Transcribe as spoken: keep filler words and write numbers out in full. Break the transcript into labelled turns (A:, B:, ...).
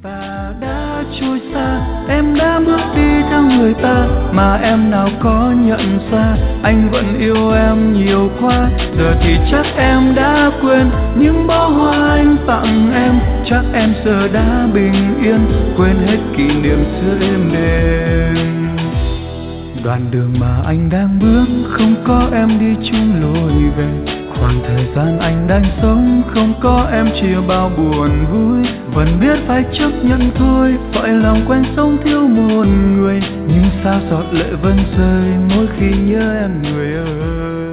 A: Ta đã trôi xa, em đã bước đi theo người ta, mà em nào có nhận ra anh vẫn yêu em nhiều quá. Giờ thì chắc em đã quên những bó hoa anh tặng em, chắc em giờ đã bình yên, quên hết kỷ niệm xưa êm đềm. Đoạn đường mà anh đang bước không có em đi chung lối về, khoảng thời gian anh đang sống không có em chia bao buồn vui. Vẫn biết phải chấp nhận thôi, phải lòng quen sống thiếu một người, nhưng sao giọt lệ vẫn rơi mỗi khi nhớ em người ơi.